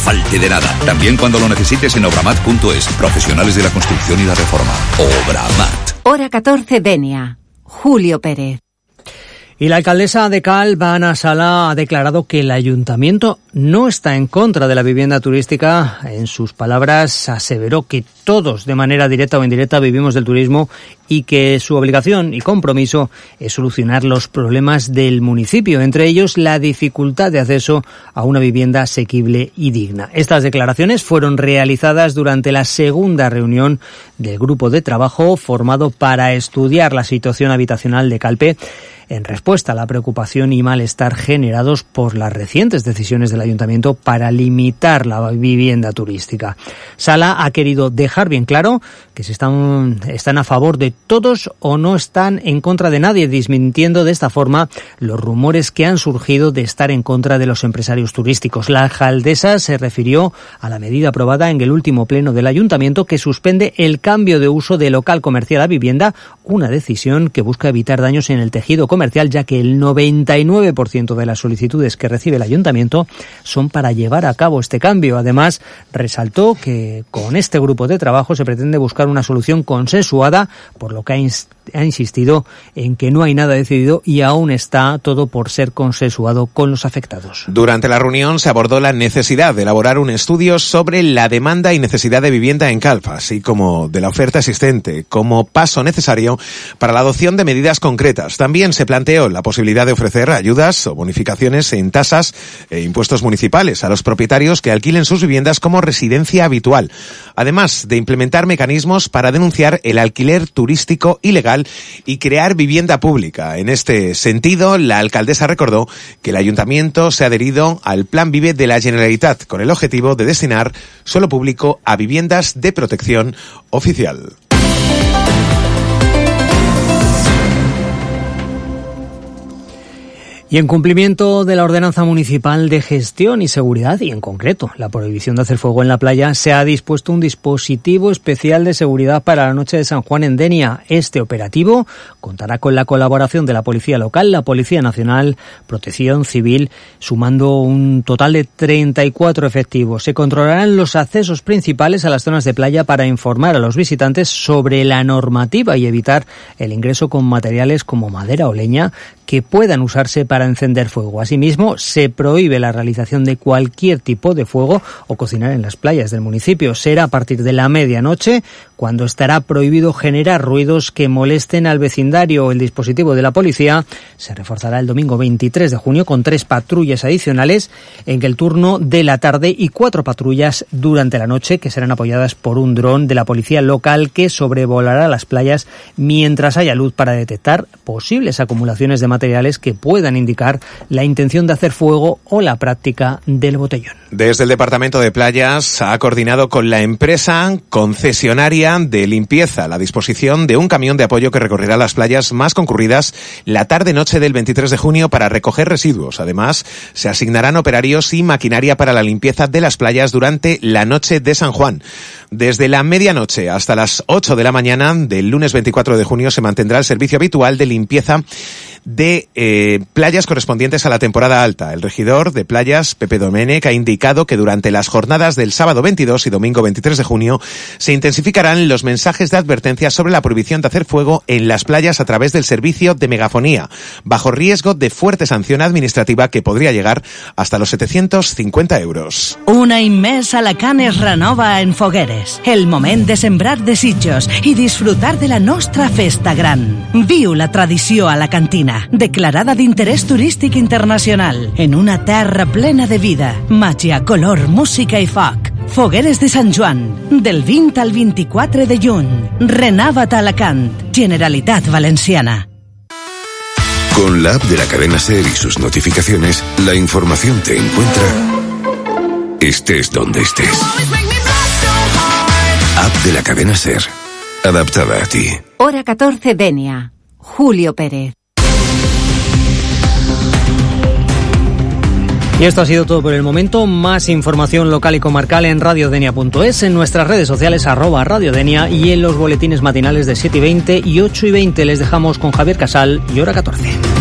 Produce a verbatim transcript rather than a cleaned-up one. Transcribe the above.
falte de nada. También cuando lo necesites en obramat punto es. Profesionales de la construcción y la reforma. Obramat. Hora catorce, Denia. Julio Pérez. Y la alcaldesa de Calp, Ana Sala, ha declarado que el ayuntamiento no está en contra de la vivienda turística. En sus palabras, aseveró que todos, de manera directa o indirecta, vivimos del turismo y que su obligación y compromiso es solucionar los problemas del municipio, entre ellos la dificultad de acceso a una vivienda asequible y digna. Estas declaraciones fueron realizadas durante la segunda reunión del grupo de trabajo formado para estudiar la situación habitacional de Calpe, en respuesta a la preocupación y malestar generados por las recientes decisiones del ayuntamiento para limitar la vivienda turística. Sala ha querido dejar bien claro que se están, están a favor de todos o no están en contra de nadie, desmintiendo de esta forma los rumores que han surgido de estar en contra de los empresarios turísticos. La alcaldesa se refirió a la medida aprobada en el último pleno del ayuntamiento que suspende el cambio de uso de local comercial a vivienda, una decisión que busca evitar daños en el tejido comercial comercial, ya que el noventa y nueve por ciento de las solicitudes que recibe el ayuntamiento son para llevar a cabo este cambio. Además, resaltó que con este grupo de trabajo se pretende buscar una solución consensuada, por lo que ha, ins- ha insistido en que no hay nada decidido y aún está todo por ser consensuado con los afectados. Durante la reunión se abordó la necesidad de elaborar un estudio sobre la demanda y necesidad de vivienda en Calp, así como de la oferta existente, como paso necesario para la adopción de medidas concretas. También se planteó la posibilidad de ofrecer ayudas o bonificaciones en tasas e impuestos municipales a los propietarios que alquilen sus viviendas como residencia habitual, además de implementar mecanismos para denunciar el alquiler turístico ilegal y crear vivienda pública. En este sentido, la alcaldesa recordó que el ayuntamiento se ha adherido al Plan Vive de la Generalitat con el objetivo de destinar suelo público a viviendas de protección oficial. Y en cumplimiento de la Ordenanza Municipal de Gestión y Seguridad, y en concreto la prohibición de hacer fuego en la playa, se ha dispuesto un dispositivo especial de seguridad para la noche de San Juan en Denia. Este operativo contará con la colaboración de la Policía Local, la Policía Nacional, Protección Civil, sumando un total de treinta y cuatro efectivos. Se controlarán los accesos principales a las zonas de playa para informar a los visitantes sobre la normativa y evitar el ingreso con materiales como madera o leña que puedan usarse para encender fuego. Asimismo, se prohíbe la realización de cualquier tipo de fuego o cocinar en las playas del municipio. Será a partir de la medianoche cuando estará prohibido generar ruidos que molesten al vecindario. El dispositivo de la policía se reforzará el domingo veintitrés de junio con tres patrullas adicionales en el turno de la tarde y cuatro patrullas durante la noche que serán apoyadas por un dron de la policía local que sobrevolará las playas mientras haya luz para detectar posibles acumulaciones de materiales que puedan indicar la intención de hacer fuego o la práctica del botellón. Desde el Departamento de Playas ha coordinado con la empresa concesionaria de limpieza la disposición de un camión de apoyo que recorrerá las playas más concurridas la tarde-noche del veintitrés de junio para recoger residuos. Además, se asignarán operarios y maquinaria para la limpieza de las playas durante la noche de San Juan. Desde la medianoche hasta las ocho de la mañana del lunes veinticuatro de junio se mantendrá el servicio habitual de limpieza de eh, playas correspondientes a la temporada alta. El regidor de playas, Pepe Domenech, ha indicado que durante las jornadas del sábado veintidós y domingo veintitrés de junio se intensificarán los mensajes de advertencia sobre la prohibición de hacer fuego en las playas a través del servicio de megafonía, bajo riesgo de fuerte sanción administrativa que podría llegar hasta los setecientos cincuenta euros. Un any més Alacant es renova en fogueres. El moment de sembrar desitjos i disfrutar de la nostra festa gran. Viu la tradició alacantina, declarada d'interès turístic internacional, en una terra plena de vida, màgia, color, música i foc. Fogueres de Sant Joan, del vint al veinticuatro de juny. Renovat Alacant, Generalitat Valenciana. Con la app de la cadena SER y sus notificaciones, la información te encuentra estés donde estés. App de la cadena SER, adaptada a ti. Hora catorce, Denia. Julio Pérez. Y esto ha sido todo por el momento. Más información local y comarcal en radiodenia punto es, en nuestras redes sociales arroba radiodenia y en los boletines matinales de siete y veinte y ocho y veinte. Les dejamos con Javier Casal y Hora catorce.